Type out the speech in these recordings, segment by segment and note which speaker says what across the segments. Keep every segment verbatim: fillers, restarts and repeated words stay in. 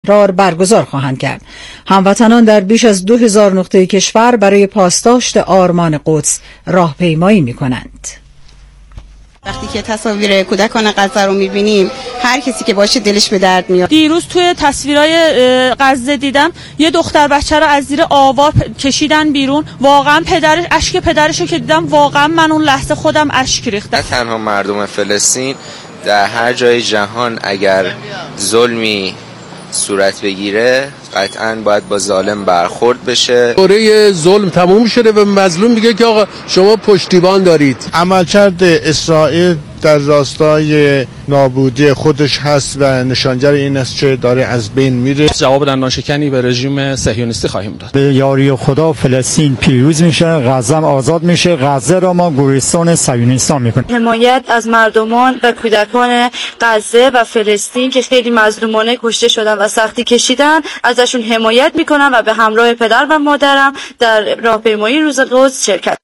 Speaker 1: را برگزار خواهند کرد. هموطنان در بیش از دو هزار نقطه کشور برای پاسداشت آرمان قدس راهپیمایی می‌کنند.
Speaker 2: وقتی که تصاویر کودکان غزه رو می‌بینیم، هر کسی که باشه دلش به درد میاد.
Speaker 3: دیروز توی تصویرای غزه دیدم یه دختر بچه رو از زیر آوار کشیدن بیرون. واقعا پدرش، اشک پدرش رو که دیدم، واقعا من اون لحظه خودم اشک ریختم.
Speaker 4: نه تنها مردم فلسطین، در هر جای جهان اگر ظلمی صورت بگیره قطعاً باید با ظالم برخورد بشه.
Speaker 5: دوره ظلم تموم شده و مظلوم میگه که آقا شما پشتیبان دارید.
Speaker 6: عملکرد اسرائیل در راستای نابودی خودش هست و نشانگر این است که داره از بین میره.
Speaker 7: جواب دندانشکنی به رژیم صهیونیستی خواهیم داد.
Speaker 8: به یاری خدا فلسطین پیروز میشه، غزه آزاد میشه، غزه را ما گورستان صهیونیستان میکنیم.
Speaker 9: حمایت از مردمان و کودکان غزه و فلسطین که خیلی مظلومانه کشته شدن و سختی کشیدن، ازشون حمایت میکنم و به همراه پدر و مادرم در راهپیمایی روز قدس شرکت.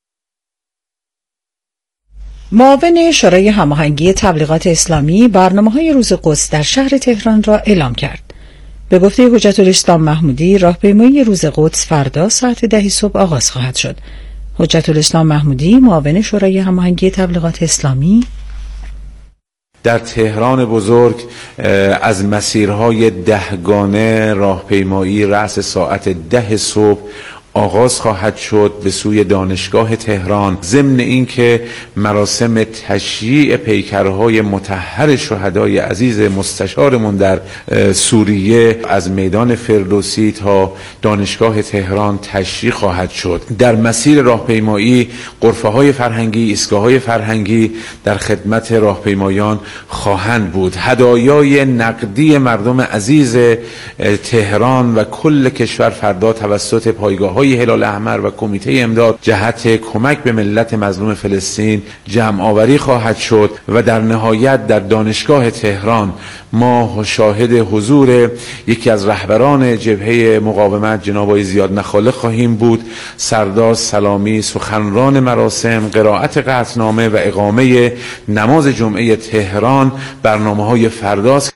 Speaker 1: معاون شورای هماهنگی تبلیغات اسلامی برنامه‌های روز قدس در شهر تهران را اعلام کرد. به گفته حجت الاسلام محمودی، راهپیمایی روز قدس فردا ساعت ده صبح آغاز خواهد شد. حجت الاسلام محمودی، معاون شورای هماهنگی تبلیغات اسلامی،
Speaker 10: در تهران بزرگ از مسیرهای دهگانه راهپیمایی رأس ساعت ده صبح آغاز خواهد شد به سوی دانشگاه تهران، ضمن اینکه مراسم تشییع پیکرهای مطهر شهدای عزیز مستشارمون در سوریه از میدان فردوسی تا دانشگاه تهران تشییع خواهد شد. در مسیر راهپیمایی غرفه‌های فرهنگی، ایستگاه‌های فرهنگی در خدمت راهپیمایان خواهند بود. هدایای نقدی مردم عزیز تهران و کل کشور فردا توسط پایگاه های هلال احمر و کمیته امداد جهت کمک به ملت مظلوم فلسطین جمع آوری خواهد شد و در نهایت در دانشگاه تهران ما شاهد حضور یکی از رهبران جبهه مقاومت جناب آقای زیاد نخاله خواهیم بود. سردار سلامی سخنران مراسم، قرائت قطعنامه و اقامه نماز جمعه تهران برنامه‌های فرداست.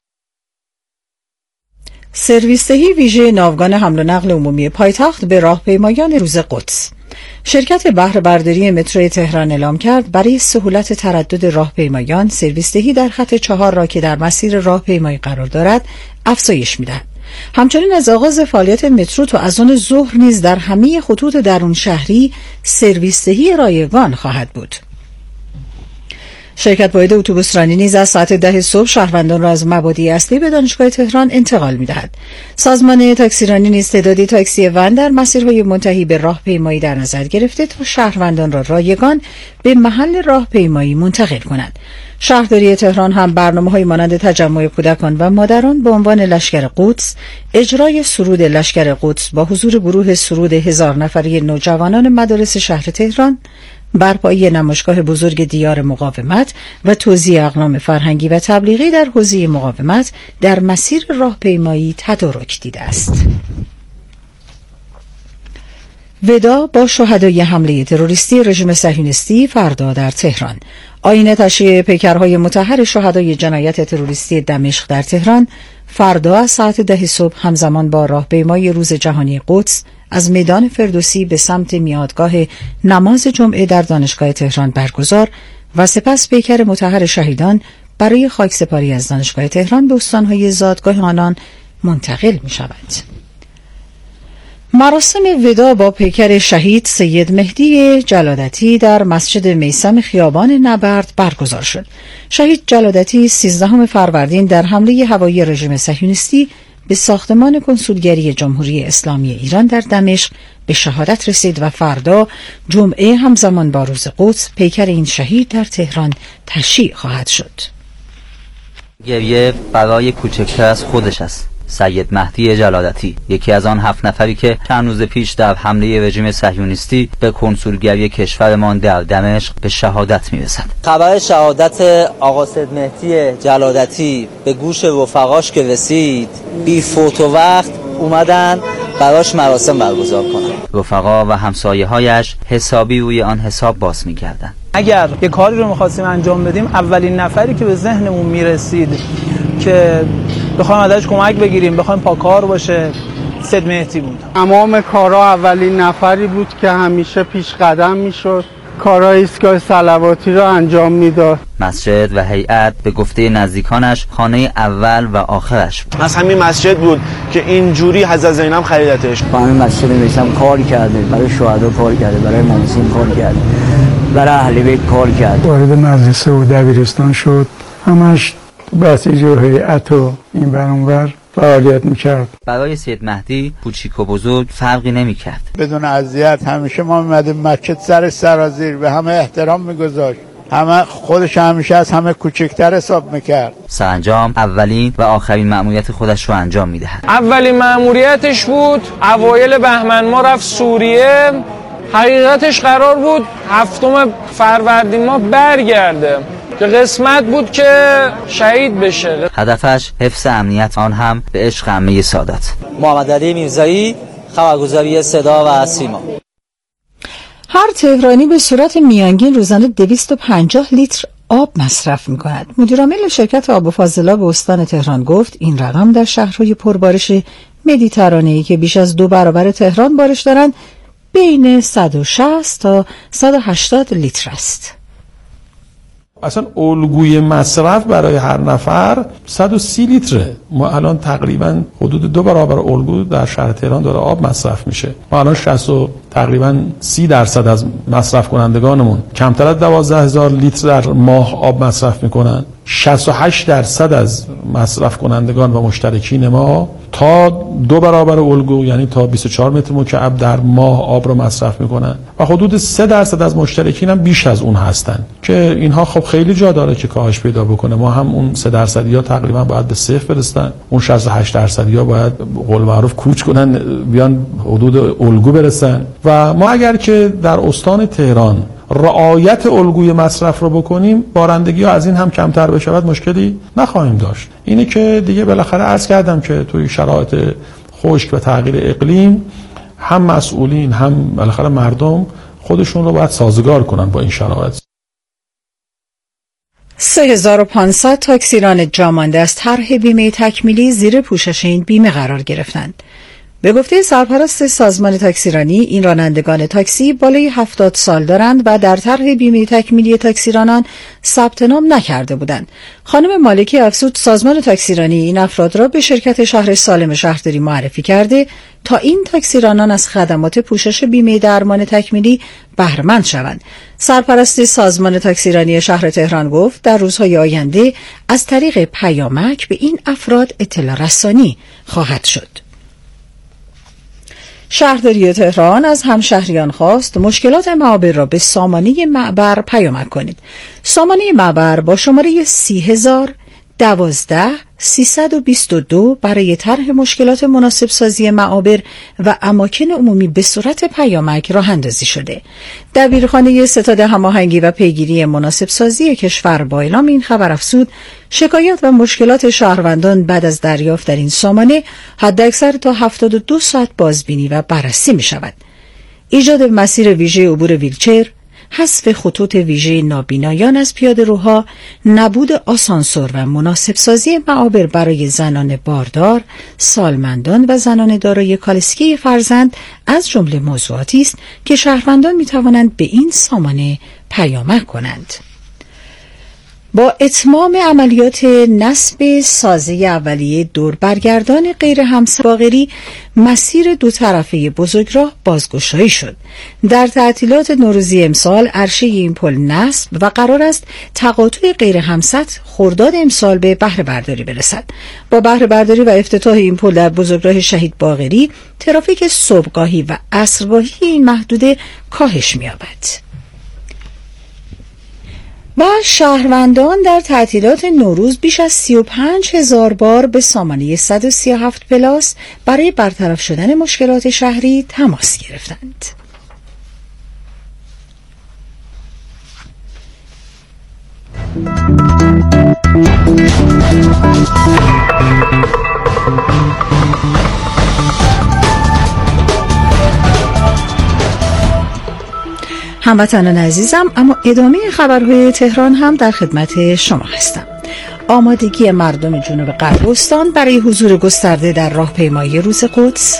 Speaker 1: سرویس دهی ویژه ناوگان حمل و نقل عمومی پایتخت به راهپیمایان روز قدس. شرکت بهره برداری مترو تهران اعلام کرد برای سهولت تردد راهپیمایان سرویس دهی در خط چهار را که در مسیر راهپیمایی قرار دارد افزایش می‌دهد. همچنین از آغاز فعالیت مترو تا اذان ظهر نیز در همه خطوط درون شهری سرویس دهی رایگان خواهد بود. شرکت واحد اتوبوسرانی نیز از ساعت ده صبح شهروندان را از مبادی اصلی به دانشگاه تهران انتقال می‌دهد. سازمان تاکسیرانی نیز تعدادی تاکسی ون در مسیرهای منتهی به راهپیمایی در نظر گرفته تا شهروندان را رایگان به محل راهپیمایی منتقل کند. شهرداری تهران هم برنامه‌های مانند تجمع کودکان و مادران به عنوان لشکر قدس، اجرای سرود لشکر قدس با حضور گروه سرود هزار نفری نوجوانان مدارس شهر تهران، برپایی نمایشگاه بزرگ دیار مقاومت و توزیع اقلام فرهنگی و تبلیغی در حوزه مقاومت در مسیر راهپیمایی تدارک دیده است. ودا با شهدای حمله تروریستی رژیم صهیونیستی فردا در تهران. آیین تشییع پیکرهای مطهر شهدای جنایت تروریستی دمشق در تهران فردا از ساعت ده صبح همزمان با راهپیمایی روز جهانی قدس از میدان فردوسی به سمت میادگاه نماز جمعه در دانشگاه تهران برگزار و سپس پیکر مطهر شهیدان برای خاکسپاری از دانشگاه تهران به استانهای زادگاه آنان منتقل می شود. مراسم ودا با پیکر شهید سید مهدی جلادتی در مسجد میثم خیابان نبرد برگزار شد. شهید جلادتی سیزدهم فروردین در حمله هوایی رژیم صهیونیستی به ساختمان کنسولگری جمهوری اسلامی ایران در دمشق به شهادت رسید و فردا جمعه همزمان با روز قدس پیکر این شهید در تهران تشییع خواهد شد.
Speaker 11: گریه برای کوچکتر از خودش است. سید مهدی جلادتی، یکی از آن هفت نفری که چند روز پیش در حمله رژیم صهیونیستی به کنسولگری کشورمان در دمشق به شهادت میرسد.
Speaker 12: خبر شهادت آقا سید مهدی جلادتی به گوش رفقاش که رسید، بی فوت و وقت اومدن براش مراسم برگزار کنن.
Speaker 11: رفقا و همسایه هایش حسابی روی آن حساب باز می‌کردن.
Speaker 13: اگر یه کاری رو می‌خواستیم انجام بدیم، اولین نفری که به ذهنمون میرسید که بخوایم ازش کمک بگیریم، بخوایم پاکار باشه، سید مهدی بود.
Speaker 14: تمام کارا اولین نفری بود که همیشه پیش قدم میشد، کارهای ایستگاه صلواتی را انجام میداد.
Speaker 11: مسجد و هیئت به گفته نزدیکانش خانه اول و آخرش بود.
Speaker 15: از همین مسجد بود که اینجوری حضرت زینب خریدتش.
Speaker 16: با همین مسجد میسم کار کرده، برای شهدا کار کرده، برای مامسین کار کرده، برای اهل بیت کار کرده.
Speaker 17: وارد مدرسه و دبیرستان شد، همش بسیج و هیئت و این بر اون بر فعالیت میکرد.
Speaker 11: برای سید مهدی کوچیک و بزرگ فرقی نمیکرد.
Speaker 18: بدون اذیت همیشه ما میمدیم مسجد سر سرازیر، به همه احترام میگذاشت، همه خودش همیشه از همه کوچکتر حساب میکرد.
Speaker 11: سرانجام اولین و آخرین مأموریت خودش رو انجام میدهد.
Speaker 13: اولین مأموریتش بود اوایل بهمن ما رفت سوریه. حقیقتش قرار بود هفتم فروردین ما برگرده که قسمت بود که شهید بشه.
Speaker 11: هدفش حفظ امنیت، آن هم به عشق عمه سادات.
Speaker 12: محمد علی میرزایی، خبرگزاری صدا و سیما.
Speaker 1: هر تهرانی به صورت میانگین روزانه دویست و پنجاه لیتر آب مصرف می کند. مدیرعامل شرکت آب و فاضلاب استان تهران گفت این رقم در شهرهای پربارش مدیترانه‌ای که بیش از دو برابر تهران بارش دارند بین صد و شصت تا صد و هشتاد لیتر است.
Speaker 19: اصلا الگوی مصرف برای هر نفر صد و سی لیتره. ما الان تقریبا حدود دو برابر الگو در شهر تهران داره آب مصرف میشه. ما الان شصت و تقریبا سی درصد از مصرف کنندگانمون کمتر از دوازده هزار لیتر در ماه آب مصرف میکنن. شصت و هشت درصد از مصرف کنندگان و مشترکین ما تا دو برابر الگو یعنی تا بیست و چهار متر مکعب در ماه آب رو مصرف میکنن و حدود سه درصد از مشترکین هم بیش از اون هستن که اینها خب خیلی جا داره که کاهش پیدا بکنه. ما هم اون سه درصدی ها تقریبا باید به صفر برسن، اون شصت و هشت درصدی ها باید قول معروف کوچ کنن بیان حدود الگو برسن و ما اگر که در استان تهران رعایت الگوی مصرف رو بکنیم بارندگی ها از این هم کمتر بشود مشکلی نخواهیم داشت. اینه که دیگه بالاخره عرض کردم که توی شرایط خشک و تغییر اقلیم هم مسئولین هم بالاخره مردم خودشون رو باید سازگار کنن با این شرایط.
Speaker 1: سه هزار و پانصد تاکسیران جامانده از طرح بیمه تکمیلی زیر پوشش این بیمه قرار گرفتند. به گفته سرپرست سازمان تاکسیرانی این رانندگان تاکسی بالای هفتاد سال دارند و در طرح بیمه تکمیلی تاکسیرانان ثبت نام نکرده بودند. خانم مالکی افزود سازمان تاکسیرانی این افراد را به شرکت شهر سالم شهرداری معرفی کرده تا این تاکسیرانان از خدمات پوشش بیمه درمان تکمیلی بهره‌مند شوند. سرپرست سازمان تاکسیرانی شهر تهران گفت در روزهای آینده از طریق پیامک به این افراد اطلاع رسانی خواهد شد. شهرداری تهران از همشهریان خواست مشکلات معابر را به سامانه معبر پیامک کنید. سامانه معبر با شماره سی هزار دوازده سیصد و بیست و دو برای طرح مشکلات مناسب سازی معابر و اماکن عمومی به صورت پیامک راه اندازی شده. دبیرخانه ستاد هماهنگی و پیگیری مناسب سازی کشور با اعلام این خبر افزود شکایات و مشکلات شهروندان بعد از دریافت در این سامانه حداکثر تا هفتاد و دو ساعت بازبینی و بررسی می شود. ایجاد مسیر ویژه عبور ویلچر، حذف خطوط ویژه نابینایان از پیاده‌روها، نبود آسانسور و مناسب سازی معابر برای زنان باردار، سالمندان و زنان دارای کالسکه فرزند از جمله موضوعاتی است که شهروندان می‌توانند به این سامانه پیامک کنند. با اتمام عملیات نصب سازه اولیه دور برگردان غیر همسایه‌باغری مسیر دو طرفه بزرگراه بازگشایی شد. در تعطیلات نوروزی امسال عرشه این پل نصب و قرار است تقاطع غیر همسط خرداد امسال به بهره برداری برسد. با بهره برداری و افتتاح این پل در بزرگراه شهید باقری ترافیک صبحگاهی و عصرگاهی این محدوده کاهش می‌یابد. و شهروندان در تعطیلات نوروز بیش از سی و پنج هزار بار به سامانه صد و سی و هفت پلاس برای برطرف شدن مشکلات شهری تماس گرفتند. هموطنان عزیزم، اما ادامه خبرهای تهران هم در خدمت شما هستم. آمادگی مردم جنوب غرب استان برای حضور گسترده در راهپیمایی روز قدس،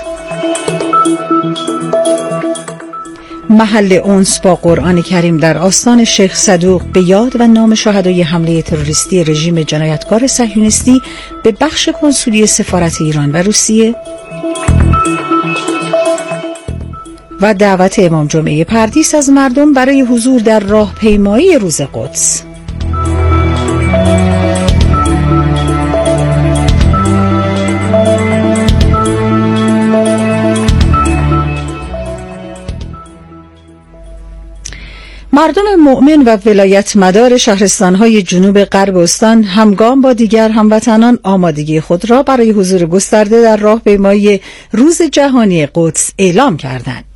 Speaker 1: محل انس با قرآن کریم در آستان شیخ صدوق به یاد و نام شهدای حمله تروریستی رژیم جنایتکار صهیونیستی به بخش کنسولی سفارت ایران و روسیه، و دعوت امام جمعه پردیس از مردم برای حضور در راهپیمایی روز قدس. مردم مؤمن و ولایت مدار شهرستان‌های جنوب غرب استان همگام با دیگر هموطنان آمادگی خود را برای حضور گسترده در راهپیمایی روز جهانی قدس اعلام کردند.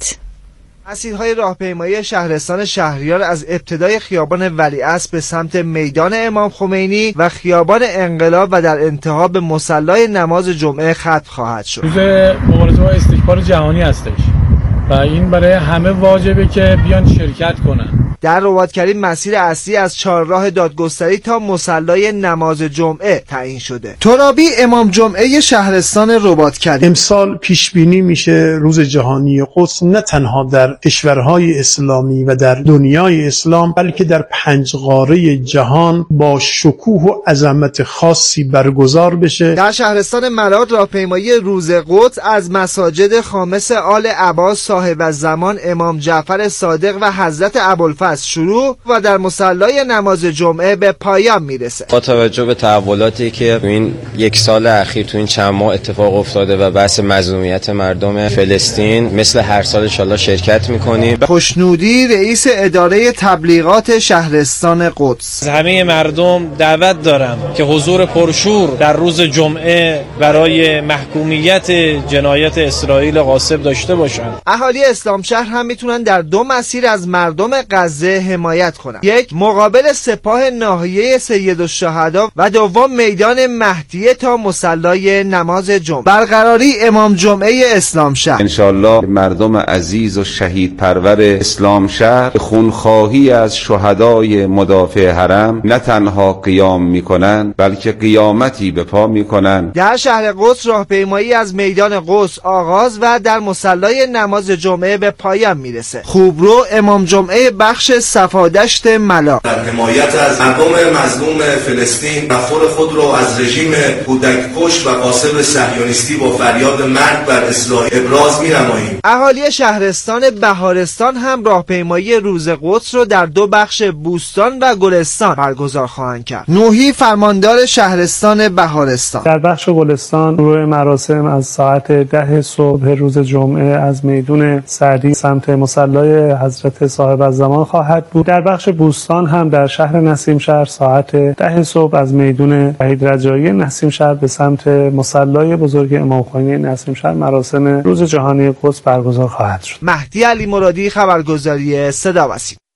Speaker 20: مسیرهای راهپیمایی شهرستان شهریار از ابتدای خیابان ولیعصر به سمت میدان امام خمینی و خیابان انقلاب و در انتها به مصلی نماز جمعه ختم خواهد شد.
Speaker 19: روز مبارزه با استکبار جهانی هستش و این برای همه واجبه که بیان شرکت کنن.
Speaker 20: در رباط‌کریم مسیر اصلی از چهارراه دادگستری تا مصلی نماز جمعه تعیین شده. ترابی امام جمعه شهرستان رباط‌کریم:
Speaker 21: امسال پیش بینی میشه روز جهانی قدس نه تنها در کشورهای اسلامی و در دنیای اسلام بلکه در پنج قاره جهان با شکوه و عظمت خاصی برگزار بشه.
Speaker 20: در شهرستان مراد راهپیمایی روز قدس از مساجد خامس آل عباس صاحب الزمان امام جعفر صادق و حضرت ابوالفضل شروع و در مصلی نماز جمعه به پایان میرسه.
Speaker 22: با توجه به تحولاتی که این یک سال اخیر تو این چند ماه اتفاق افتاده و بحث مظلومیت مردم فلسطین، مثل هر سال ان شاءالله شرکت میکنیم.
Speaker 20: خوشنودی رئیس اداره تبلیغات شهرستان قدس:
Speaker 13: همه مردم دعوت دارم که حضور پرشور در روز جمعه برای محکومیت جنایت اسرائیل غاصب داشته باشند.
Speaker 20: اهالی اسلام شهر هم میتونن در دو مسیر از مردم غزه حمایت کنند. یک، مقابل سپاه ناحیه سیدالشهدا و دوم میدان مهدیه تا مصلی نماز جمعه. برقراری امام جمعه اسلام شهر:
Speaker 10: انشالله مردم عزیز و شهید پرور اسلام شهر خونخواهی از شهدای مدافع حرم نه تنها قیام میکنن بلکه قیامتی به پا میکنن.
Speaker 20: در شهر قدس راهپیمایی از میدان قدس آغاز و در مصلی نماز جمعه به پایان میرسه. خوبرو امام جمعه بخش صفادشت ملا:
Speaker 23: در حمایت از مردم مظلوم فلسطین نفور خود را از رژیم کودککش و غاصب صهیونیستی با فریاد مرگ بر اسرائیل ابراز می‌نماییم.
Speaker 20: اهالی شهرستان بهارستان هم راهپیمایی روز قدس رو در دو بخش بوستان و گلستان برگزار خواهند کرد. نوحی فرماندار شهرستان بهارستان:
Speaker 24: در بخش گلستان شروع مراسم از ساعت ده صبح روز جمعه از میدان سعدی سمت مصلی حضرت صاحب الزمان خواهد بود. در بخش بوستان هم در شهر نسیم شهر ساعت ده صبح از میدان وحید رجایی نسیم شهر به سمت مصلی بزرگ امام خمینی نسیم شهر مراسم روز جهانی قدس برگزار خواهد شد.
Speaker 20: مهدی علی مرادی، خبرگزاری صدا و سیما.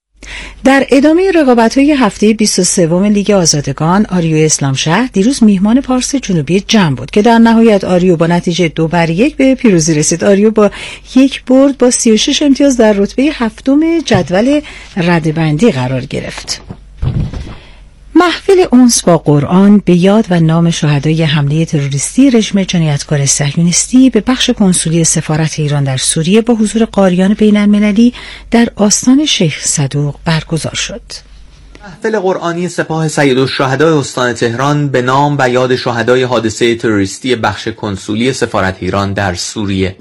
Speaker 1: در ادامه رقابت‌های هفته بیست و سوم لیگ آزادگان، آریو اسلام شهر دیروز میهمان پارس جنوبی جمع بود که در نهایت آریو با نتیجه دو بر یک به پیروزی رسید. آریو با یک برد با سی و شش امتیاز در رتبه هفتم جدول رده‌بندی قرار گرفت. محفل انس با قرآن به یاد و نام شهدای حمله تروریستی رژیم جنایتکار صهیونیستی به بخش کنسولی سفارت ایران در سوریه با حضور قاریان بین‌المللی در آستان شیخ صدوق برگزار شد.
Speaker 25: محفل قرآنی سپاه سیدالشهدای استان تهران به نام و یاد شهدای حادثه تروریستی بخش کنسولی سفارت ایران در سوریه.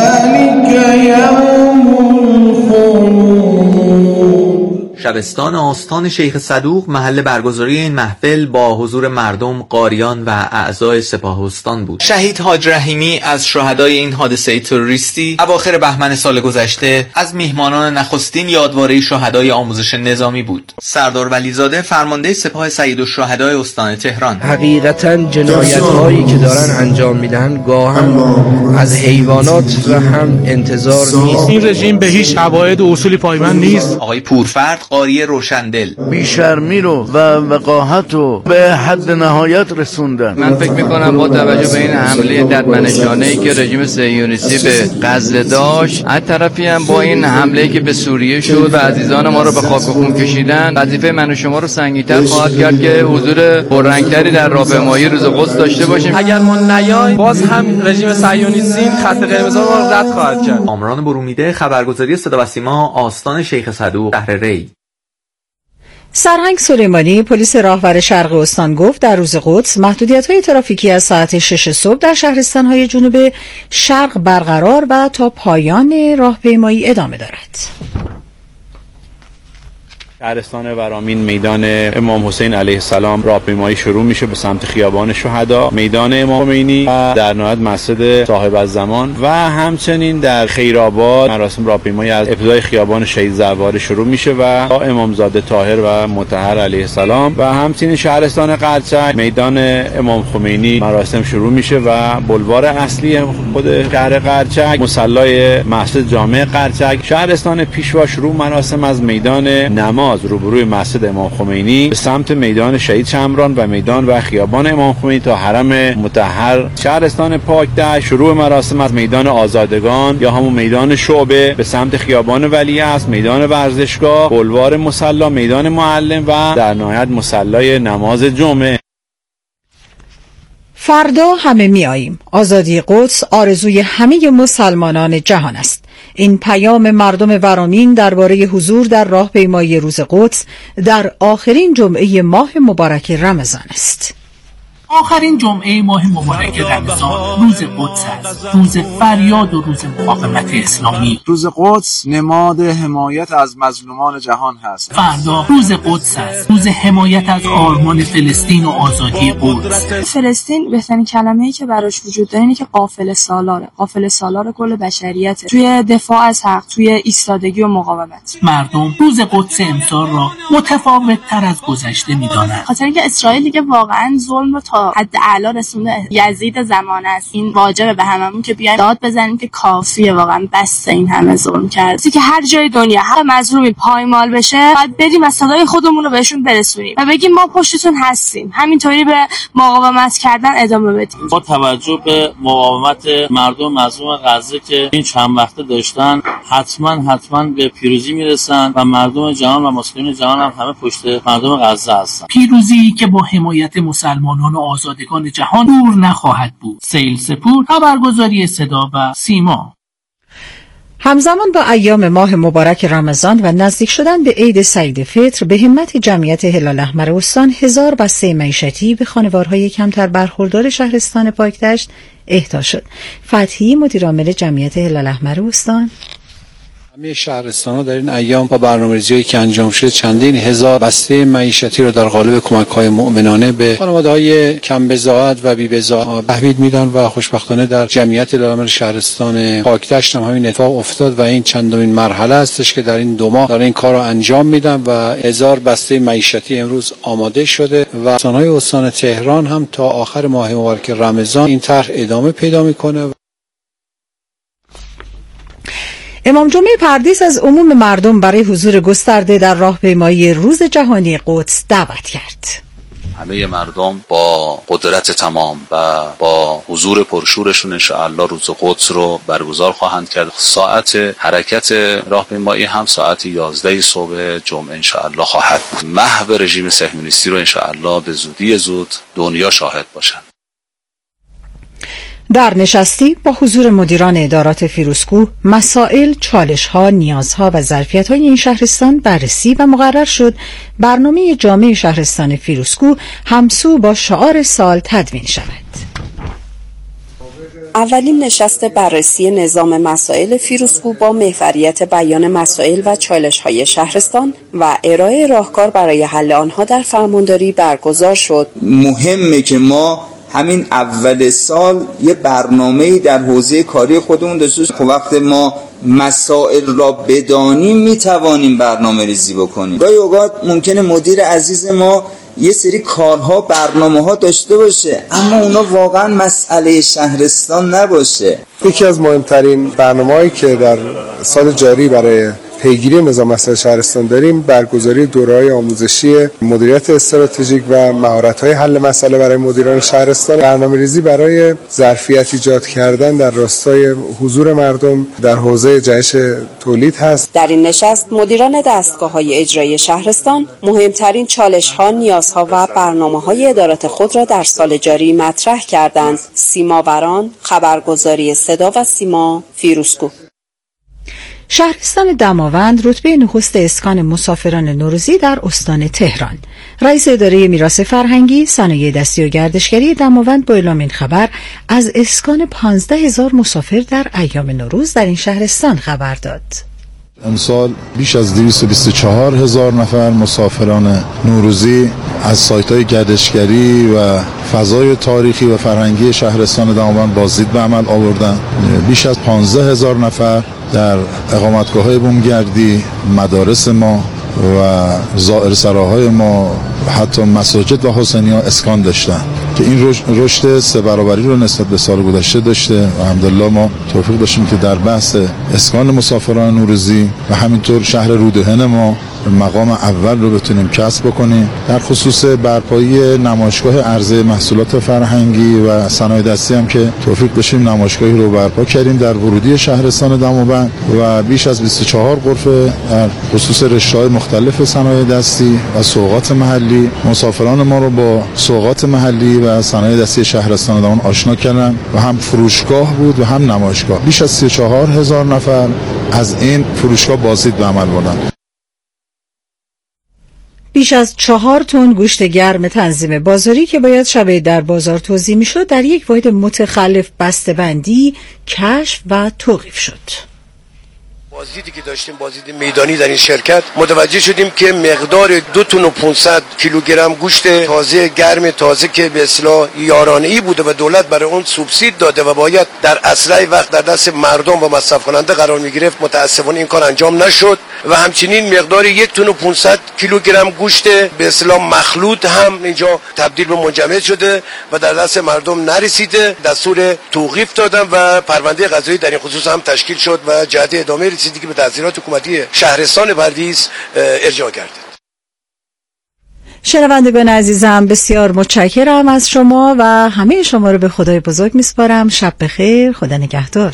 Speaker 25: شبستان آستان شیخ صدوق محل برگزاری این محفل با حضور مردم، قاریان و اعضای سپاه استان بود. شهید حاج رحیمی از شهدای این حادثه تروریستی اواخر بهمن سال گذشته از میهمانان نخستین یادواره شهدای آموزش نظامی بود. سردار ولیزاده فرمانده سپاه سیدالشهدای استان تهران:
Speaker 26: حقیقتا جنایت‌هایی که دارن انجام میدن گاه هم از حیوانات و هم انتظار نیست.
Speaker 27: این رژیم به هیچ قواعد و اصولی پایبند نیست.
Speaker 25: آقای پورفرد قاری روشندل
Speaker 2: بیشرمی رو و وقاحت رو به حد نهایت رسوندن.
Speaker 26: من فکر میکنم با توجه به این حمله ددمنشانه‌ای که رژیم صهیونیستی به غزه داشت، از طرفی هم با این حمله‌ای که به سوریه شد و عزیزان ما رو به خاک و خون کشیدن، وظیفه من و شما رو سنگین‌تر خواهد کرد که حضور پررنگتری در راهپیمایی روز قدس داشته باشیم.
Speaker 13: اگر ما نیاییم باز هم رژیم صهیونیستی خط قرمز ما رو رد خواهد کرد.
Speaker 25: کامران برومیده، خبرگزاری صدا و سیما، آستان شیخ صدوق، شهر ری.
Speaker 1: سرهنگ سلیمانی، پلیس راهور شرق استان گفت در روز قدس محدودیت‌های ترافیکی از ساعت شش صبح در شهرستان‌های جنوب شرق برقرار و تا پایان راهپیمایی ادامه دارد.
Speaker 3: شهرستان ورامین میدان امام حسین علیه السلام راهپیمایی شروع میشه به سمت خیابان شهدا، میدان امام خمینی و در نهایت مسجد صاحب الزمان و همچنین در خیرآباد مراسم راهپیمایی از ابتدای خیابان شهید زواره شروع میشه و تا امامزاده طاهر و مطهر علیه السلام و همچنین شهرستان قرچک میدان امام خمینی مراسم شروع میشه و بلوار اصلی خود شهر قرچک، مصلی مسجد جامع قرچک. شهرستان پیشوا شروع مراسم از میدان نماز روبروی مسجد امام خمینی به سمت میدان شهید شمران و میدان و خیابان امام خمینی تا حرم مطهر. شهرستان پاکدشت شروع مراسم از میدان آزادگان یا همون میدان شعبه به سمت خیابان ولیعصر، میدان ورزشگاه، بلوار مصلی، میدان معلم و در نهایت مصلی نماز جمعه.
Speaker 1: فردا همه می آییم. آزادی قدس آرزوی همه مسلمانان جهان است. این پیام مردم ورامین درباره حضور در راهپیمایی روز قدس در آخرین جمعه ماه مبارک رمضان است.
Speaker 4: آخرین جمعه ماه مبارک رمضان روز قدس است، روز فریاد و روز مقاومت اسلامی.
Speaker 5: روز قدس نماد حمایت از مظلومان جهان هست.
Speaker 4: فردا روز قدس است، روز حمایت از آرمان فلسطین و آزادی قدس.
Speaker 6: فلسطین بهترین کلمه‌ای که براش وجود داره اینه که قافله سالاره، قافله سالار کل بشریته توی دفاع از حق، توی ایستادگی و مقاومت.
Speaker 4: مردم روز قدس امسال را متفاوت‌تر از گذشته می‌دانند.
Speaker 6: خاطر اینکه اسرائیل دیگه واقعاً ظلم رو تا حد اعلا رسونده. یزید زمانه است. این واجبه به هممون که بیایم داد بزنیم که کافیه، واقعا بس این همه ظلم کرد. که هر جای دنیا هر مظلومی پایمال بشه باید بریم و صدای خودمون رو بهشون برسونیم و بگیم ما پشتتون هستیم. همینطوری به مقاومت کردن ادامه بدیم.
Speaker 7: با توجه به مقاومت مردم مظلوم غزه که این چند وقته داشتن، حتما حتما به پیروزی میرسن و مردم جهان و مسلمانان جهان هم همه پشت مردم غزه هستن.
Speaker 4: پیروزی که با حمایت مسلمانان و آزادگان جهان دور نخواهد بود. سیل سپور، خبرگزاری صدا و سیما.
Speaker 1: همزمان با ایام ماه مبارک رمضان و نزدیک شدن به عید سعید فطر، به همت جمعیت هلال احمر استان هزار بسته معیشتی به خانوارهای کمتر برخوردار شهرستان پاکدشت اهدا شد. فتحی، مدیرعامل جمعیت هلال احمر استان:
Speaker 27: همه شهرستان‌ها در این ایام با برنامه‌ریزی که انجام شده چندین هزار بسته معیشتی را در قالب کمک‌های مؤمنانه به خانواده‌های کم بضاعت و بی بضاعت تحویل میدن و خوشبختانه در جمعیت هلال شهرستان پاکدشت هم همین اتفاق افتاد و این چندمین مرحله استش که در این دو ماه دارن این کار را انجام میدن و هزار بسته معیشتی امروز آماده شده و استان‌های استان تهران هم تا آخر ماه مبارک رمضان این طرح ادامه پیدا میکنه.
Speaker 1: امام جمعه پردیس از عموم مردم برای حضور گسترده در راهپیمایی روز جهانی قدس دعوت کرد.
Speaker 28: همه مردم با قدرت تمام و با حضور پرشورشون انشاءالله روز قدس رو برگزار خواهند کرد. ساعت حرکت راهپیمایی هم ساعت یازده صبح جمعه انشاءالله خواهد بود. محو رژیم صهیونیستی رو انشاءالله به زودی زود دنیا شاهد باشند.
Speaker 1: در نشستی با حضور مدیران ادارات فیروزکوه، مسائل، چالش‌ها، نیازها و ظرفیت‌های این شهرستان بررسی و مقرر شد برنامه جامع شهرستان فیروزکوه همسو با شعار سال تدوین شود.
Speaker 29: اولین نشست بررسی نظام مسائل فیروزکوه با محوریت بیان مسائل و چالش‌های شهرستان و ارائه راهکار برای حل آنها در فرمانداری برگزار شد.
Speaker 30: مهمه که ما همین اول سال یه برنامه‌ای در حوزه کاری خودمون داشته باشیم. خب وقت ما مسائل را بدانیم میتوانیم برنامه ریزی بکنیم. گاهی اوقات ممکنه مدیر عزیز ما یه سری کارها برنامه‌ها داشته باشه اما اونا واقعا مسئله شهرستان نباشه.
Speaker 31: یکی از مهمترین برنامه‌هایی که در سال جاری برای
Speaker 8: پیگیری نظام مسائل شهرستان داریم برگزاری دوره‌های آموزشی مدیریت استراتژیک و مهارت‌های حل مسئله برای مدیران شهرستان، برنامه‌ریزی برای ظرفیت ایجاد کردن در راستای حضور مردم در حوزه جهش تولید هست.
Speaker 29: در این نشست مدیران دستگاه‌های اجرایی شهرستان مهمترین چالش‌ها، نیازها و برنامه‌های ادارات خود را در سال جاری مطرح کردند. سیماوران، خبرگزاری صدا و سیما، فیروزکو.
Speaker 1: شهرستان دماوند رتبه نخست اسکان مسافران نوروزی در استان تهران. رئیس اداره میراث فرهنگی، صنایع دستی و گردشگری دماوند با اعلام این خبر از اسکان پانزده هزار مسافر در ایام نوروز در این شهرستان خبر داد.
Speaker 9: امسال بیش از دویست و بیست و چهار هزار نفر مسافران نوروزی از سایت‌های گردشگری و فضای تاریخی و فرهنگی شهرستان دماوند بازدید به عمل آوردند. بیش از پانزده هزار نفر در اقامتگاه‌های بومگردی، مدارس ما و زائرسراهای ما، حتی مساجد و حسینی‌ها اسکان داشتن که این رشد سه برابری رو نسبت به سال گذشته داشته و الحمدلله ما توفیق داشتیم که در بحث اسکان مسافران نوروزی و همینطور شهر رودهن ما مقام اول رو بتونیم کسب بکنیم. در خصوص برپایی نمایشگاه عرضه محصولات فرهنگی و صنایع دستی هم که توفیق داشتیم نمایشگاهی رو برپا کردیم در ورودی شهرستان دماوند و بیش از بیست و چهار غرفه در خصوص رشته‌های مختلف صنایع دستی و سوغات محلی مسافران ما رو با سوغات محلی و صنایع دستی شهرستان دماوند آشنا کردن و هم فروشگاه بود و هم نمایشگاه. بیش از سی و چهار هزار نفر از این فروشگاه بازدید به عمل بردن.
Speaker 1: بیش از چهار تن گوشت گرم تنظیم بازاری که باید شب در بازار توزیع میشد در یک واحد متخلف بسته‌بندی، کشف و توقیف شد.
Speaker 11: بازدیدی که داشتیم، بازدید میدانی در این شرکت، متوجه شدیم که مقدار دو تن و پانصد کیلوگرم گوشت تازه گرم تازه که به اصطلاح یارانه‌ای بوده و دولت برای اون سوبسید داده و باید در اسرع وقت در دست مردم و مصرف کننده قرار می‌گرفت، متأسفانه این کار انجام نشد و همچنین مقدار یک تن و پانصد کیلوگرم گوشت به اصطلاح مخلوط هم اینجا تبدیل به منجمد شده و در دست مردم نرسیده. دستور توقیف دادن و پرونده قضایی در این خصوص هم تشکیل شد و جهت ادامه رسیدگی به تحصیلات حکومتی شهرستان پردیس ارجاع گردید.
Speaker 1: شنوندگان عزیزم، بسیار متشکرم از شما و همه شما رو به خدای بزرگ میسپارم. شب بخیر، خدا نگهدار.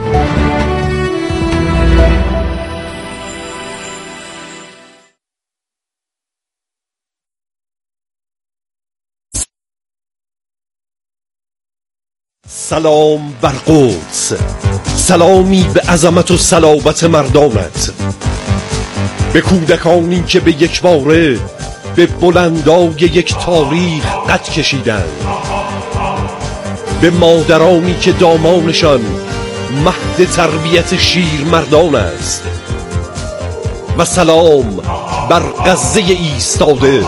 Speaker 12: سلام بر قدس، سلامی به عظمت و صلابت مردانت، به کودکانی که به یک باره به بلندای یک تاریخ قد کشیدند، به مادرانی که دامانشان مهد تربیت شیر مردان است و سلام بر غزه ایستاده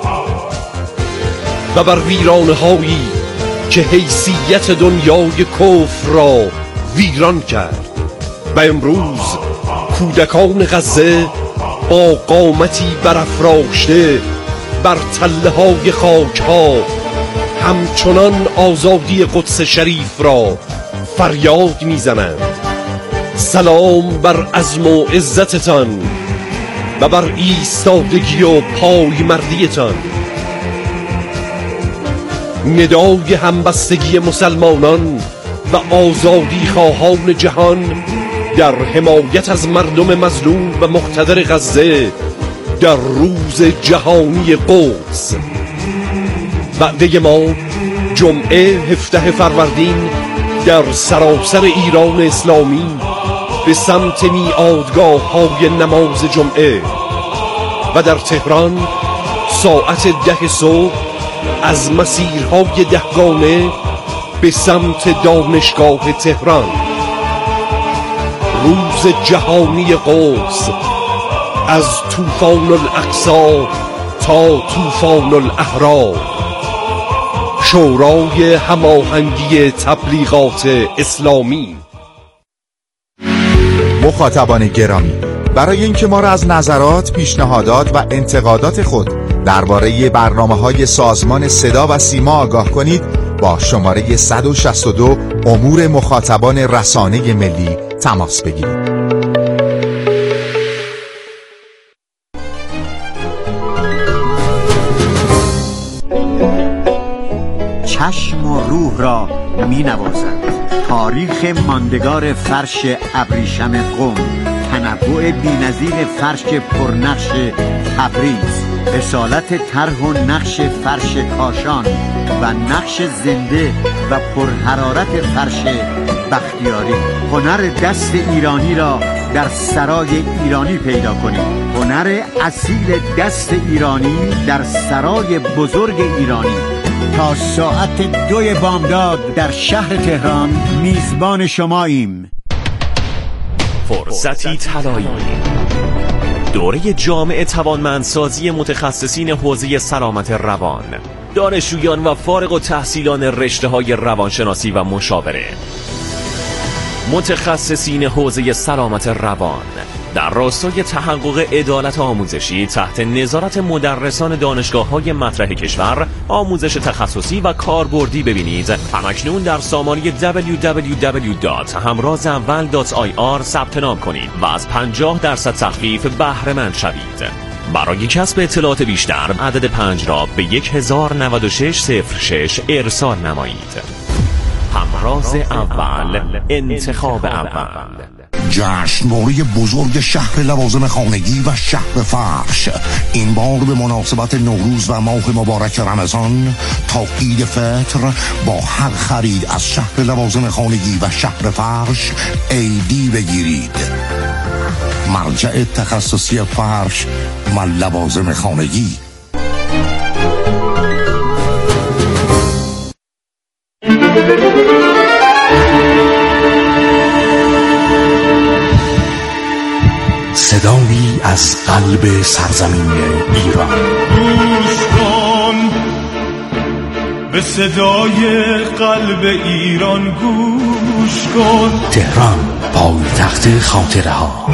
Speaker 12: و بر ویرانه هایی که حیثیت دنیای کفر را ویران کرد و امروز کودکان غزه با قامتی برافراشته بر تله های خاک ها همچنان آزادی قدس شریف را فریاد میزنند. سلام بر عزم و عزتتان و بر ایستادگی و پایمردیتان. ندای همبستگی مسلمانان و آزادی خواهان جهان در حمایت از مردم مظلوم و مقتدر غزه در روز جهانی قدس. وعده ما جمعه هفده فروردین در سراسر ایران اسلامی به سمت میعادگاه های نماز جمعه و در تهران ساعت ده صبح از مسیرهای دهگانه به سمت دانشگاه تهران. روز جهانی قدس، از طوفان الاقصی تا طوفان الاحرار. شورای هماهنگی تبلیغات اسلامی.
Speaker 14: مخاطبان گرامی، برای اینکه ما را از نظرات، پیشنهادات و انتقادات خود درباره برنامه‌های سازمان صدا و سیما آگاه کنید، با شماره صد و شصت و دو امور مخاطبان رسانه ملی تماس بگیرید.
Speaker 10: را می نوازد. تاریخ ماندگار فرش ابریشم قم، تنوع بی‌نظیر فرش پرنقش تبریز، اصالت طرح و نقش فرش کاشان و نقش زنده و پرحرارت فرش بختیاری. هنر دست ایرانی را در سرای ایرانی پیدا کنید. هنر اصیل دست ایرانی در سرای بزرگ ایرانی. تا ساعت دوی بامداد در شهر تهران میزبان شماییم.
Speaker 15: فرصتی طلایی، دوره جامع توانمندسازی متخصصین حوزه سلامت روان، دانشجویان و فارغ التحصیلان رشته‌های روانشناسی و مشاوره. متخصصین حوزه سلامت روان در راستای تحقق عدالت آموزشی تحت نظارت مدرسان دانشگاه‌های مطرح کشور آموزش تخصصی و کاربردی ببینید. همکنون در سامانه دبلیو دبلیو دبلیو دات همراز اول دات آی آر ثبت نام کنید و از پنجاه درصد تخفیف بهره مند شوید. برای کسب اطلاعات بیشتر عدد پنج را به یک هزار و نود و شش صفر شش ارسال نمایید. همراز اول، انتخاب اول.
Speaker 16: جشنواره بزرگ شهر لوازم خانگی و شهر فرش، این بار به مناسبت نوروز و ماه مبارک رمضان تا عید فطر با هر خرید از شهر لوازم خانگی و شهر فرش ایدی بگیرید. مرجع تخصصی فرش و لوازم خانگی.
Speaker 17: صدایی از قلب سرزمین ایران.
Speaker 18: گوش کن به صدای قلب ایران، گوش کن.
Speaker 17: تهران، پایتخت خاطره ها.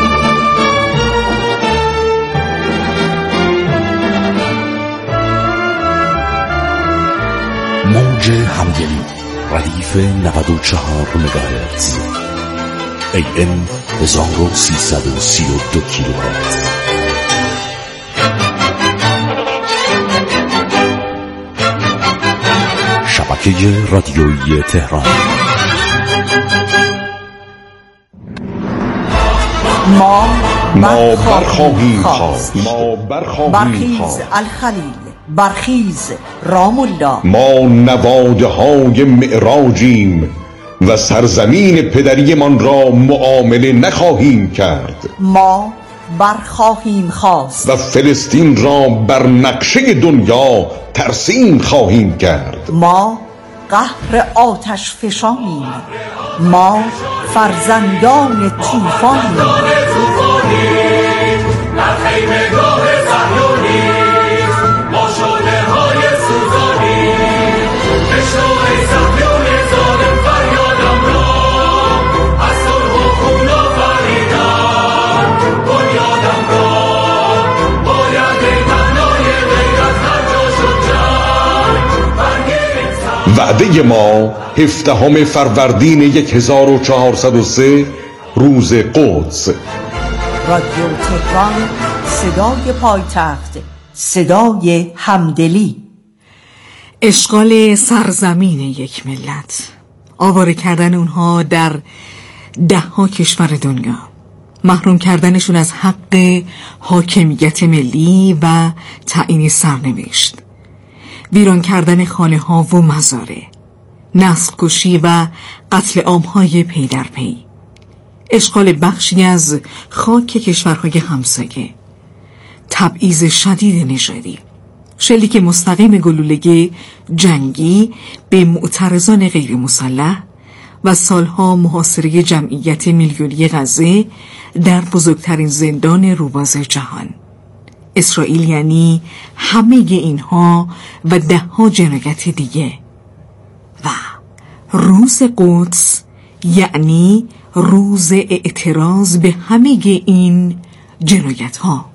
Speaker 17: موج همدلی، ردیف نود و چهار مگاهرتز، ای ام هزار و سیصد و سی و دو کیلوهرتز. شبکه رادیویی تهران.
Speaker 19: ما
Speaker 12: ما برخواهیم خواست. ما برخواهیم
Speaker 19: برخیز
Speaker 12: خواست.
Speaker 19: الخلیل، برخیز رام الله.
Speaker 12: ما نواده های معراجیم و سرزمین پدریمان را معامله نخواهیم کرد.
Speaker 19: ما برخواهیم خواست
Speaker 12: و فلسطین را بر نقشه دنیا ترسیم خواهیم کرد.
Speaker 19: ما قهر آتش فشانیم، ما فرزندان طوفانیم.
Speaker 18: در خیمه‌گاه صهیونی ما شعله های سوزانی، بشنو ای صهیون ظالم فریادم را، از صلح و خون آفریدم بنیادم را. باید ای معنای غیرت هر جا شد جنگ برگ انسان.
Speaker 12: وعده ما هفدهم فروردین هزار و چهارصد و سه، روز قدس.
Speaker 19: رادیو تهران، صدای پایتخت، صدای همدلی.
Speaker 21: اشغال سرزمین یک ملت، آواره کردن اونها در ده ها کشور دنیا، محروم کردنشون از حق حاکمیت ملی و تعیین سرنوشت، ویران کردن خانه ها و مزارع، نسل کشی و قتل عام‌های پی در پی، اشغال بخشی از خاک کشورهای همسایه، تبعیض شدید نژادی، شلیک مستقیم گلوله جنگی به معترضان غیر مسلح و سالها محاصره جمعیت میلیونی غزه در بزرگترین زندان روباز جهان. اسرائیل یعنی همه اینها و ده ها جنایت دیگه. و روز قدس یعنی روز اعتراض به همه این جنایت ها.